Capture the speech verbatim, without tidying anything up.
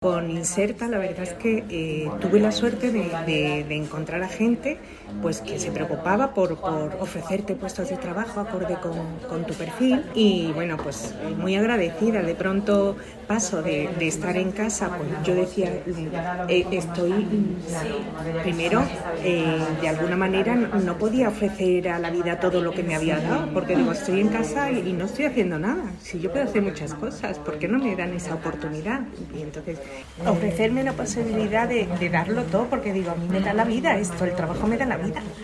Con Inserta la verdad es que eh, tuve la suerte de, de, de encontrar a gente pues, que se preocupaba por, por ofrecerte puestos de trabajo acorde con, con tu perfil y bueno, pues muy agradecida. De pronto paso de, de estar en casa, pues yo decía, eh, estoy, primero, eh, de alguna manera no podía ofrecer a la vida todo lo que me había dado, porque digo, estoy en casa y, y no estoy haciendo nada. Si yo puedo hacer muchas cosas, ¿por qué no me dan esa oportunidad? Y entonces ofrecerme la posibilidad de, de darlo todo, porque digo, a mí me da la vida esto, el trabajo me da la vida.